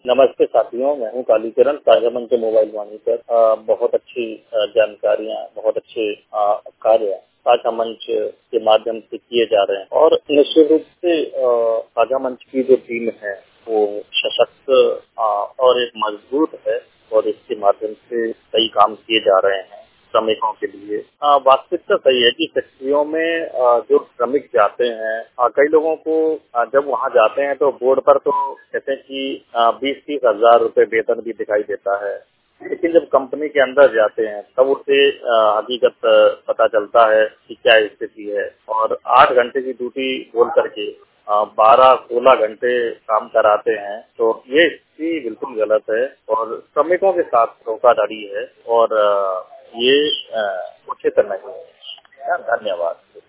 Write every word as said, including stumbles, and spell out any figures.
नमस्ते साथियों, मैं हूँ कालीचरण, साझा मंच मोबाइल वाणी पर अ, बहुत अच्छी अ, जानकारियाँ, बहुत अच्छे अ, कार्य साझा मंच के माध्यम से किए जा रहे हैं और निश्चित रूप से अ, साझा मंच की जो टीम है वो सशक्त अ, और एक मजबूत है और इसके माध्यम से कई काम किए जा रहे हैं श्रमिकों के लिए। अ, वास्तविकता सही है कि फैक्ट्रियों में अ, जो श्रमिक जाते हैं अ, कई लोगों को अ, जब वहाँ जाते हैं तो बोर्ड पर तो कहते हैं कि अ, बीस तीस हजार रुपए वेतन भी दिखाई देता है, लेकिन जब कंपनी के अंदर जाते हैं तब उसे अ, हकीकत अ, पता चलता है कि क्या स्थिति है और आठ घंटे की ड्यूटी बोल करके बारह सोलह घंटे काम कराते हैं, तो ये स्थिति बिल्कुल गलत है और श्रमिकों के साथ धोखाधड़ी है और अ, ये अ, उचित नहीं है। धन्यवाद।